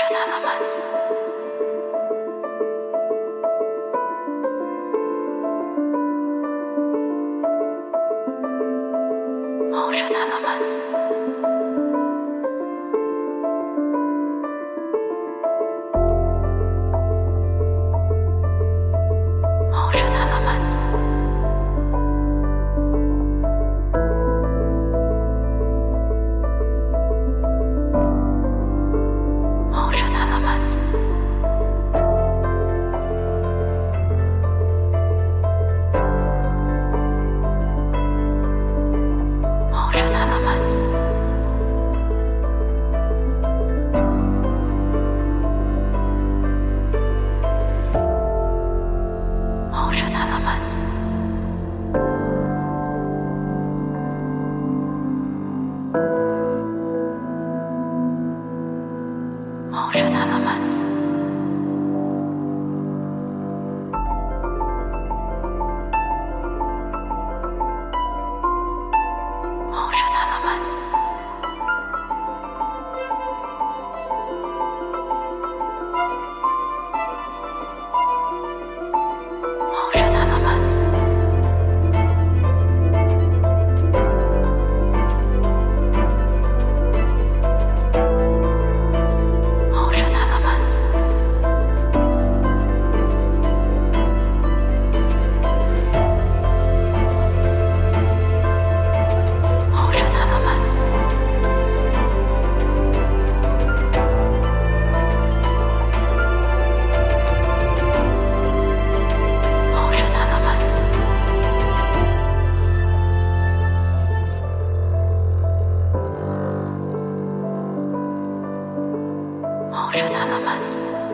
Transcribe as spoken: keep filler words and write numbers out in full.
Motion Elements. Motion Elements. Motion Elements. Motion Elements. Motion Elements. Motion Elements. Motion Elements. Motion Elements. Motion Elements. Motion Elements. Motion Elements. Motion Elements. Motion Elements.